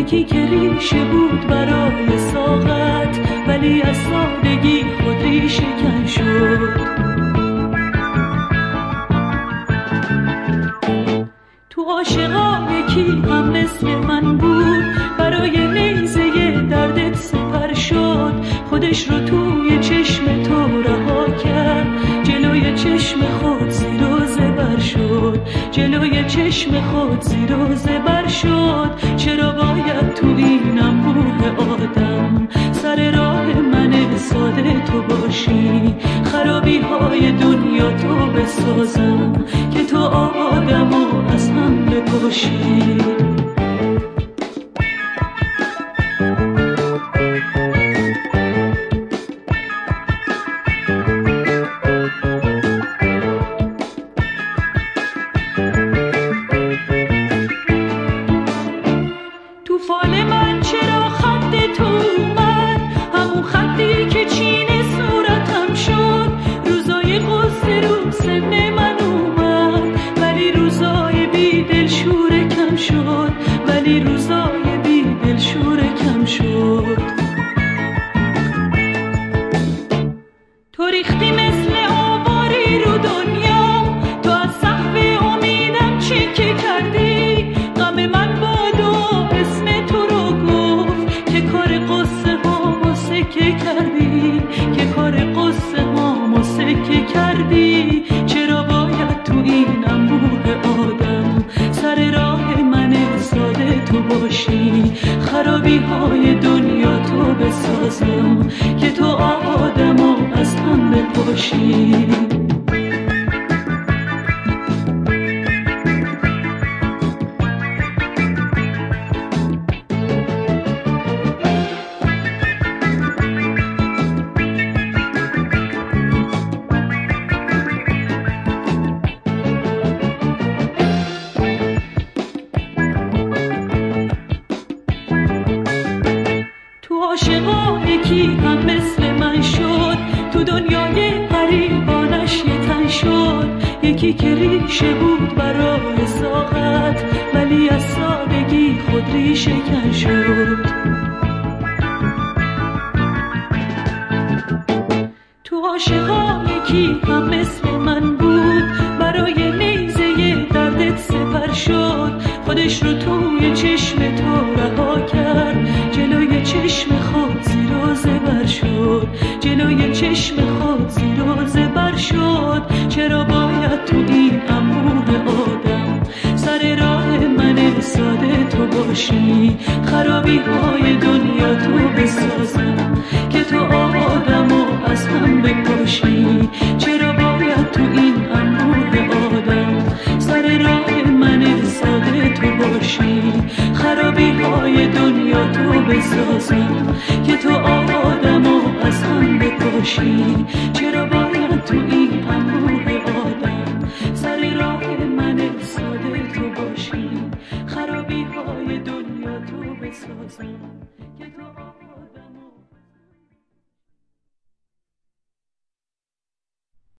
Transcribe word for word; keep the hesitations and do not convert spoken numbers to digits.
یکی که ریشه بود برای ساغت، ولی از سادگی خود ریشه کن شد. تو عاشقا یکی هم مثل من بود، برای نیزه دردت سپر شد. خودش رو توی چشم تو رها کرد، جلوی چشم خود زیر و زبر شد. جلوی چشم خود زیر و زبر شد. چرا باید تو این انبوه آدم سر راه من ساده تو باشی؟ خرابی های دنیا تو بسازم که تو آدم و از هم بپاشی. تو فال من چرا خط تو اومد، همون خطی که چین صورتم شد. روزای غصه رو سن من اومد، ولی روزای بی دل شور کم شد. ولی روزای بی دل شور کم شد. تو ریختی مثل آواری رو دنیا، تو از سقف امیدم چکه کردی. غم من باد و اسم تو رو گفت که کار قصه هامو سکه کردی. که کار قصه هامو سکه کردی. چرا باید تو این انبوه آدم سر راه من ساده تو باشی؟ خرابی های دنیا تو بسازم که تو آدم و از هم بپاشی. عاشقا یکی هم مثل من شد، تو دنیای غریبانش یه تن شد. یکی که ریشه بود برای ساغت، ولی از سادگی خود ریشه کن شد. تو عاشقا یکی هم مثل من بود، برای نیزه دردت سپر شد. خودش رو توی چشم تو رها کرد، جلوی چشم خود زیر و زبر شد. جلوی چشم خود زیر و زبر شد. چرا باید تو این انبوه آدم سر راه من ساده تو باشی؟ خرابی های دنیا تو بسازم که تو آدم و از هم بپاشی. چرا باید تو این انبوه آدم سر راه من ساده تو باشی؟ خرابی های دنیا تو بسازم که تو آدم و از هم بپاشی. چرا باید تو این انبوه آدم سر راه من ساده تو باشی؟ خرابی های دنیا تو بسازم که تو